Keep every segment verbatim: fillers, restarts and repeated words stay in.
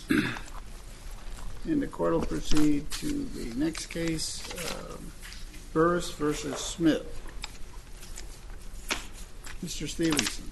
And the court will proceed to the next case, um, Burris versus Smith. Mister Stevenson.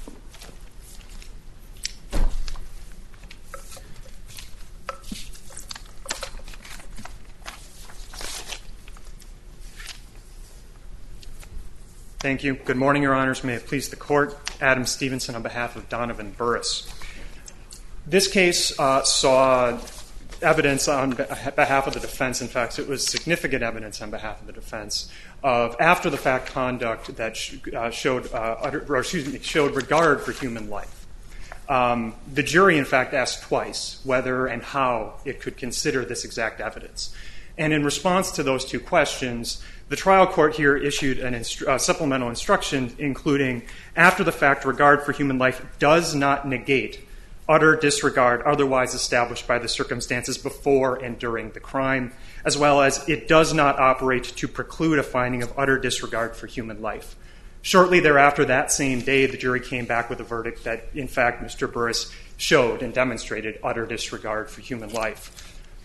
Thank you. Good morning, Your Honors. May it please the Court. Adam Stevenson on behalf of Donovan Burris. This case uh, saw evidence on behalf of the defense. In fact, it was significant evidence on behalf of the defense of after-the-fact conduct that sh- uh, showed, uh, utter, or excuse me, showed regard for human life. Um, the jury, in fact, asked twice whether and how it could consider this exact evidence. And in response to those two questions, the trial court here issued a instru- uh, supplemental instruction including after-the-fact regard for human life does not negate utter disregard otherwise established by the circumstances before and during the crime, as well as it does not operate to preclude a finding of utter disregard for human life. Shortly thereafter, that same day, the jury came back with a verdict that, in fact, Mister Burris showed and demonstrated utter disregard for human life.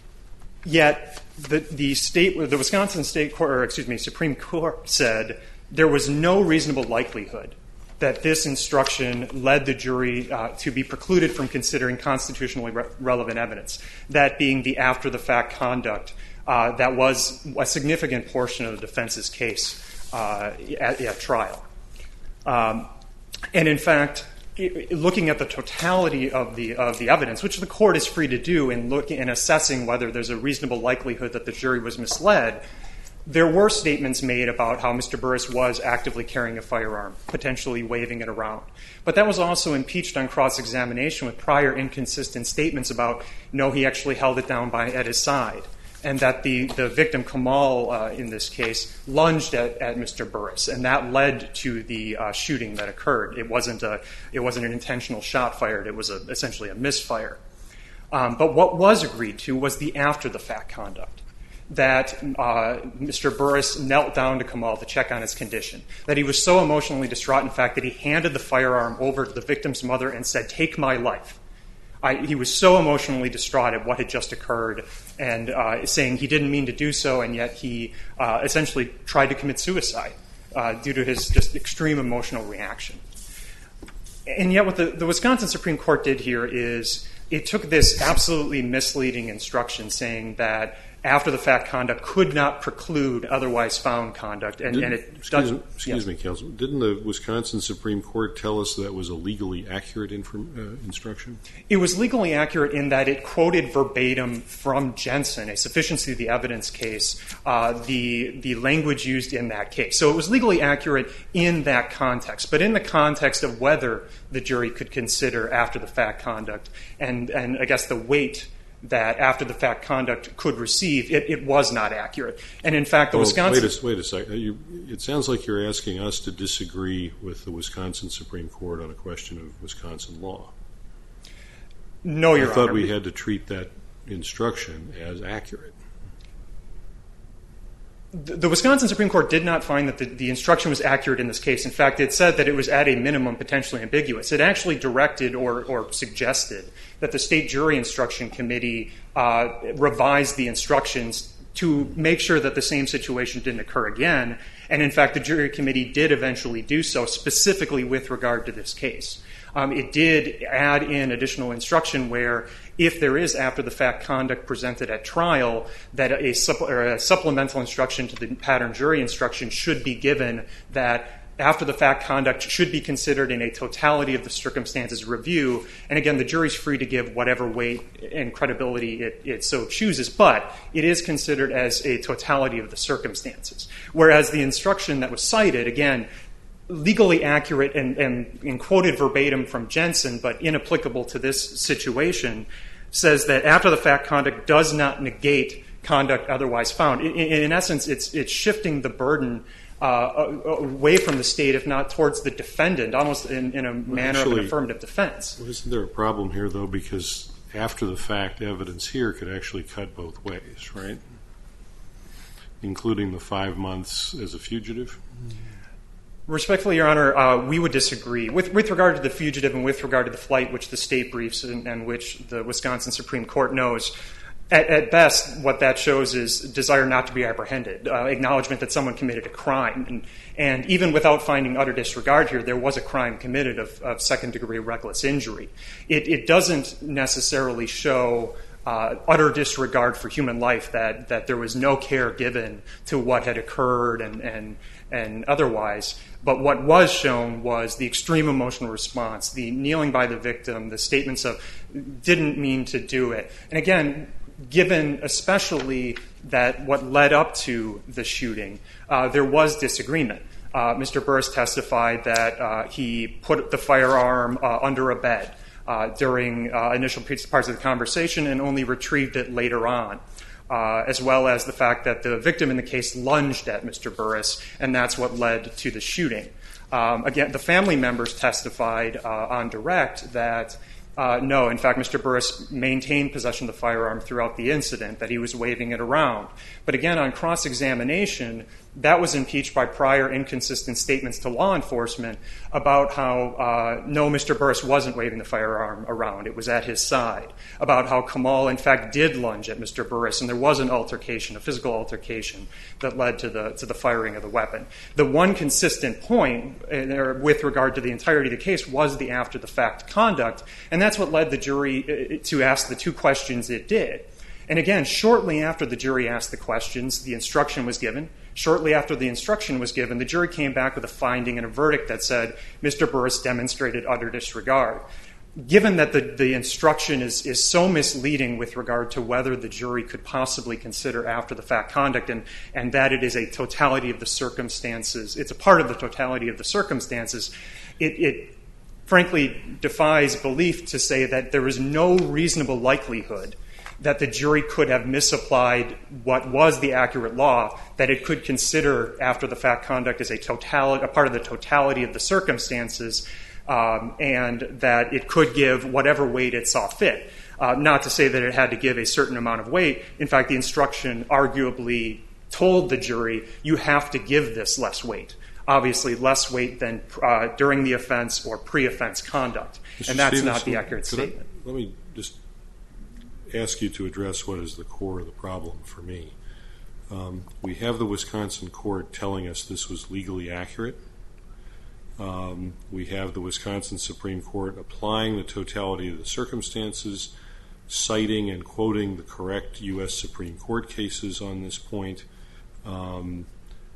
Yet, the, the state, the Wisconsin State Court, or excuse me, Supreme Court said there was no reasonable likelihood that this instruction led the jury uh, to be precluded from considering constitutionally re- relevant evidence, that being the after-the-fact conduct uh, that was a significant portion of the defense's case uh, at, at trial. Um, and in fact, looking at the totality of the of the evidence, which the court is free to do in looking and assessing whether there's a reasonable likelihood that the jury was misled, there were statements made about how Mister Burris was actively carrying a firearm, potentially waving it around. But that was also impeached on cross-examination with prior inconsistent statements about, no, he actually held it down by at his side, and that the, the victim, Kamal, uh, in this case, lunged at, at Mister Burris, and that led to the uh, shooting that occurred. It wasn't a, it wasn't an intentional shot fired. It was a, essentially a misfire. Um, but what was agreed to was the after-the-fact conduct, that uh, Mister Burris knelt down to Kamal to check on his condition, that he was so emotionally distraught, in fact, that he handed the firearm over to the victim's mother and said, "Take my life." I, he was so emotionally distraught at what had just occurred and uh, saying he didn't mean to do so, and yet he uh, essentially tried to commit suicide uh, due to his just extreme emotional reaction. And yet what the, the Wisconsin Supreme Court did here is it took this absolutely misleading instruction saying that after-the-fact conduct could not preclude otherwise found conduct. And, and it excuse does, me, excuse yes. me, counsel. Didn't the Wisconsin Supreme Court tell us that was a legally accurate inform, uh, instruction? It was legally accurate in that it quoted verbatim from Jensen, a sufficiency of the evidence case, uh, the, the language used in that case. So it was legally accurate in that context. But in the context of whether the jury could consider after-the-fact conduct and, and I guess the weight that after-the-fact conduct could receive, it, it was not accurate. And in fact, the well, Wisconsin... Wait a, wait a second. You, it sounds like you're asking us to disagree with the Wisconsin Supreme Court on a question of Wisconsin law. No, Your Honor. I thought Honor. we had to treat that instruction as accurate. The, the Wisconsin Supreme Court did not find that the, the instruction was accurate in this case. In fact, it said that it was at a minimum potentially ambiguous. It actually directed or, or suggested that the State Jury Instruction Committee uh, revise the instructions to make sure that the same situation didn't occur again. And in fact, the jury committee did eventually do so, specifically with regard to this case. Um, it did add in additional instruction where if there is after-the-fact conduct presented at trial, that a, supple- or a supplemental instruction to the pattern jury instruction should be given that after-the-fact conduct should be considered in a totality of the circumstances review. And again, the jury's free to give whatever weight and credibility it, it so chooses, but it is considered as a totality of the circumstances. Whereas the instruction that was cited, again, legally accurate and, and, and quoted verbatim from Jensen, but inapplicable to this situation, says that after-the-fact conduct does not negate conduct otherwise found. In, in, in essence, it's, it's shifting the burden uh, away from the state, if not towards the defendant, almost in, in a manner Actually, of an affirmative defense. Well, isn't there a problem here, though, because after-the-fact evidence here could actually cut both ways, right? Including the five months as a fugitive? Respectfully, Your Honor, uh, we would disagree. With, with regard to the fugitive and with regard to the flight, which the state briefs and, and which the Wisconsin Supreme Court knows, at, at best, what that shows is desire not to be apprehended, uh, acknowledgement that someone committed a crime. And, and even without finding utter disregard here, there was a crime committed of, of second-degree reckless injury. It, it doesn't necessarily show uh, utter disregard for human life, that, that there was no care given to what had occurred and, and, and otherwise. But what was shown was the extreme emotional response, the kneeling by the victim, the statements of didn't mean to do it. And again, given especially that what led up to the shooting, uh, there was disagreement. Uh, Mister Burris testified that uh, he put the firearm uh, under a bed uh, during uh, initial parts of the conversation and only retrieved it later on. Uh, as well as the fact that the victim in the case lunged at Mister Burris, and that's what led to the shooting. Um, again, the family members testified uh, on direct that uh, no, in fact, Mister Burris maintained possession of the firearm throughout the incident, that he was waving it around. But again, on cross-examination, that was impeached by prior inconsistent statements to law enforcement about how, uh, no, Mister Burris wasn't waving the firearm around. It was at his side. About how Kamal, in fact, did lunge at Mister Burris, and there was an altercation, a physical altercation, that led to the to the firing of the weapon. The one consistent point uh, with regard to the entirety of the case was the after-the-fact conduct, and that's what led the jury to ask the two questions it did. And again, shortly after the jury asked the questions, the instruction was given. Shortly after the instruction was given, the jury came back with a finding and a verdict that said Mister Burris demonstrated utter disregard. Given that the, the instruction is, is so misleading with regard to whether the jury could possibly consider after-the-fact conduct, and, and that it is a totality of the circumstances, it's a part of the totality of the circumstances, it, it frankly defies belief to say that there is no reasonable likelihood that the jury could have misapplied what was the accurate law, that it could consider after-the-fact conduct as a, totality, a part of the totality of the circumstances, um, and that it could give whatever weight it saw fit. Uh, not to say that it had to give a certain amount of weight. In fact, the instruction arguably told the jury, you have to give this less weight. Obviously, less weight than uh, during the offense or pre-offense conduct. Mister And that's Stevenson, not the accurate statement. I, let me just ask you to address what is the core of the problem for me. Um, we have the Wisconsin court telling us this was legally accurate. Um, we have the Wisconsin Supreme Court applying the totality of the circumstances, citing and quoting the correct U S Supreme Court cases on this point, um,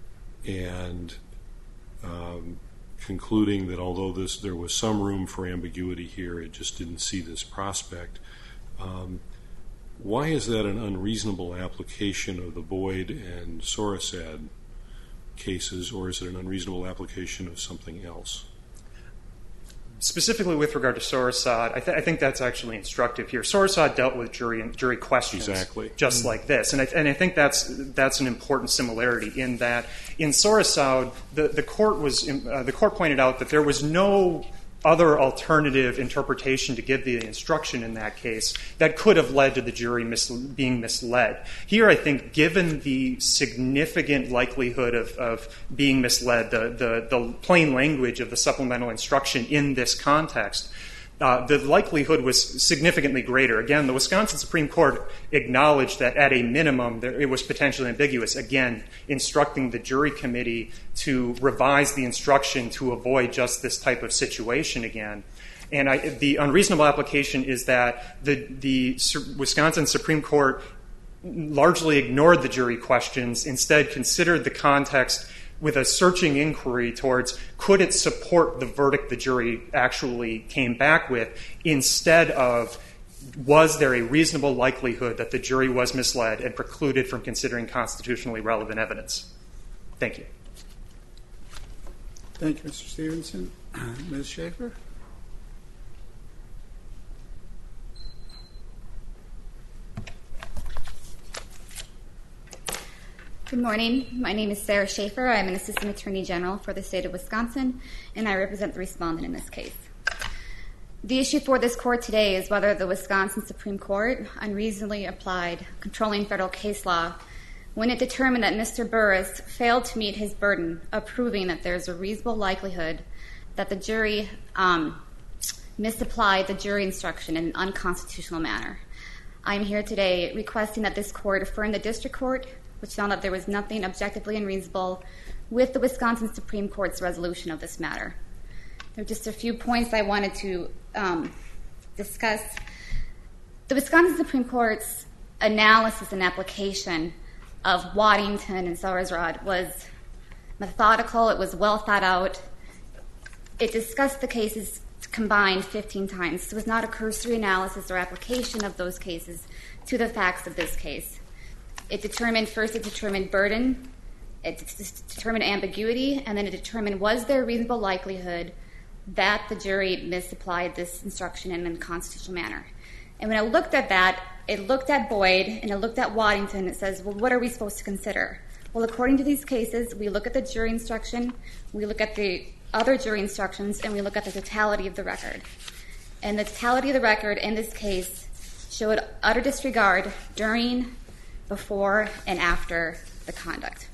and um, concluding that although this, there was some room for ambiguity here, it just didn't see this prospect. Um, Why is that an unreasonable application of the Boyd and Sorosad cases, or is it an unreasonable application of something else? Specifically with regard to Sorosad, I, th- I think that's actually instructive here. Sorosad dealt with jury jury questions, exactly. just mm-hmm. like this, and I, and I think that's that's an important similarity in that in Sorosad, the the court was uh, the court pointed out that there was no other alternative interpretation to give the instruction in that case that could have led to the jury mis- being misled. Here, I think, given the significant likelihood of, of being misled, the, the, the plain language of the supplemental instruction in this context, uh, the likelihood was significantly greater. Again, the Wisconsin Supreme Court acknowledged that at a minimum there, it was potentially ambiguous, again, instructing the jury committee to revise the instruction to avoid just this type of situation again. And I, the unreasonable application is that the, the Wisconsin Supreme Court largely ignored the jury questions, instead considered the context with a searching inquiry towards could it support the verdict the jury actually came back with, instead of was there a reasonable likelihood that the jury was misled and precluded from considering constitutionally relevant evidence. Thank you. Thank you, Mister Stevenson. Miz Schaefer? Good morning. My name is Sarah Schaefer. I'm an Assistant Attorney General for the state of Wisconsin, and I represent the respondent in this case. The issue for this court today is whether the Wisconsin Supreme Court unreasonably applied controlling federal case law when it determined that Mister Burris failed to meet his burden of proving that there's a reasonable likelihood that the jury um, misapplied the jury instruction in an unconstitutional manner. I'm here today requesting that this court affirm the district court, which found that there was nothing objectively unreasonable with the Wisconsin Supreme Court's resolution of this matter. There are just a few points I wanted to um, discuss. The Wisconsin Supreme Court's analysis and application of Waddington and Sauersrod was methodical. It was well thought out. It discussed the cases combined fifteen times. So it was not a cursory analysis or application of those cases to the facts of this case. It determined, first it determined burden, it determined ambiguity, and then it determined was there a reasonable likelihood that the jury misapplied this instruction in a constitutional manner. And when I looked at that, it looked at Boyd and it looked at Waddington and it says, well, what are we supposed to consider? Well, according to these cases, we look at the jury instruction, we look at the other jury instructions, and we look at the totality of the record. And the totality of the record in this case showed utter disregard during, before, and after the conduct.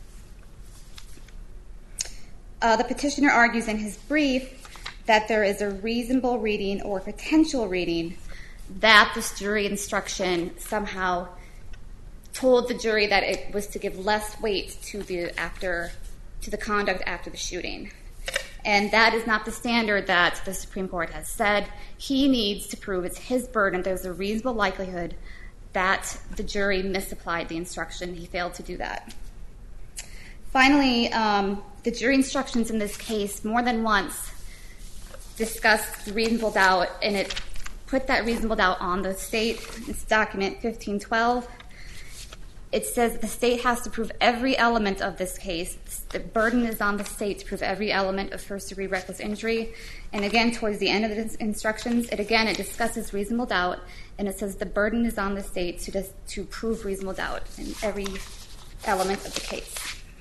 Uh, the petitioner argues in his brief that there is a reasonable reading or potential reading that this jury instruction somehow told the jury that it was to give less weight to the after to the conduct after the shooting. And that is not the standard that the Supreme Court has said. He needs to prove it's his burden. There's a reasonable likelihood that the jury misapplied the instruction. He failed to do that. Finally, um, the jury instructions in this case more than once discussed reasonable doubt, and it put that reasonable doubt on the state. It's document fifteen twelve. It says the state has to prove every element of this case. The burden is on the state to prove every element of first-degree reckless injury. And again, towards the end of the instructions, it again, it discusses reasonable doubt, and it says the burden is on the state to, dis- to prove reasonable doubt in every element of the case.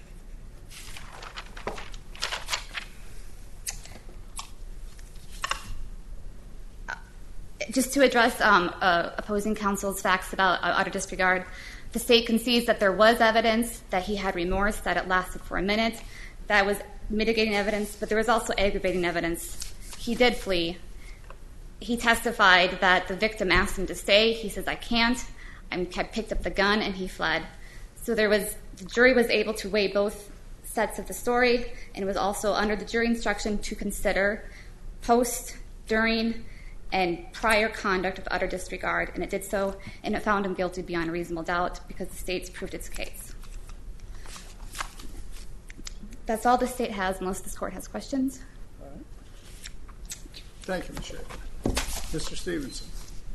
Just to address um, uh, opposing counsel's facts about uh, utter disregard, the state concedes that there was evidence that he had remorse, that it lasted for a minute. That was mitigating evidence, but there was also aggravating evidence. He did flee. He testified that the victim asked him to stay. He says, I can't. I picked up the gun, and he fled. So there was, the jury was able to weigh both sets of the story, and it was also under the jury instruction to consider post, during, and prior conduct of utter disregard, and it did so, and it found him guilty beyond a reasonable doubt because the state's proved its case. That's all the state has, unless this court has questions. All right. Thank you, Miz Schaefer. Mister Stevenson.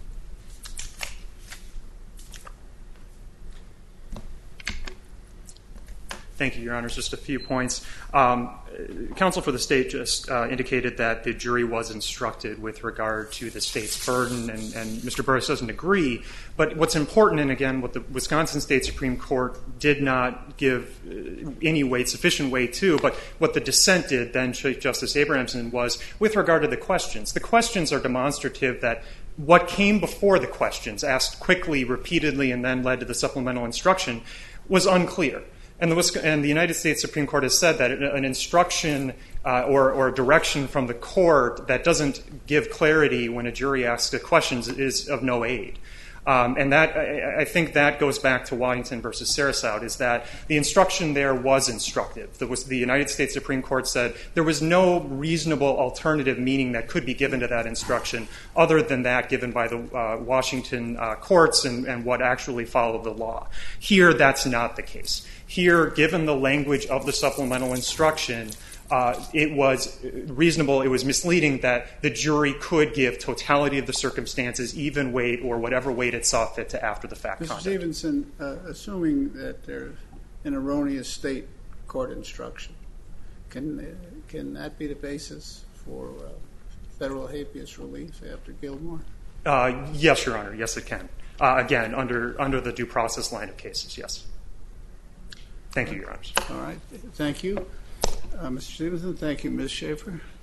Thank you, Your Honors. Just a few points. Um, counsel for the state just uh, indicated that the jury was instructed with regard to the state's burden, and, and Mister Burris doesn't agree. But what's important, and again, what the Wisconsin State Supreme Court did not give any weight, sufficient weight to, but what the dissent did, then Chief Justice Abrahamson, was with regard to the questions. The questions are demonstrative that what came before the questions, asked quickly, repeatedly, and then led to the supplemental instruction, was unclear. And the, and the United States Supreme Court has said that an instruction uh, or, or a direction from the court that doesn't give clarity when a jury asks the questions is of no aid. Um, and that I, I think that goes back to Waddington versus Sarasota, is that the instruction there was instructive. There was, the United States Supreme Court said there was no reasonable alternative meaning that could be given to that instruction other than that given by the uh, Washington uh, courts and, and what actually followed the law. Here, that's not the case. Here, given the language of the supplemental instruction, uh, it was reasonable, it was misleading that the jury could give totality of the circumstances, even weight, or whatever weight it saw fit to after-the-fact conduct. Mister Stevenson, uh, assuming that there's an erroneous state court instruction, can, uh, can that be the basis for uh, federal habeas relief after Gilmore? Uh, yes, Your Honor. Yes, it can. Uh, again, under under the due process line of cases, yes. Thank you, Your Honors. All right. Thank you. Uh, Mister Stevenson, thank you, Miz Schaefer.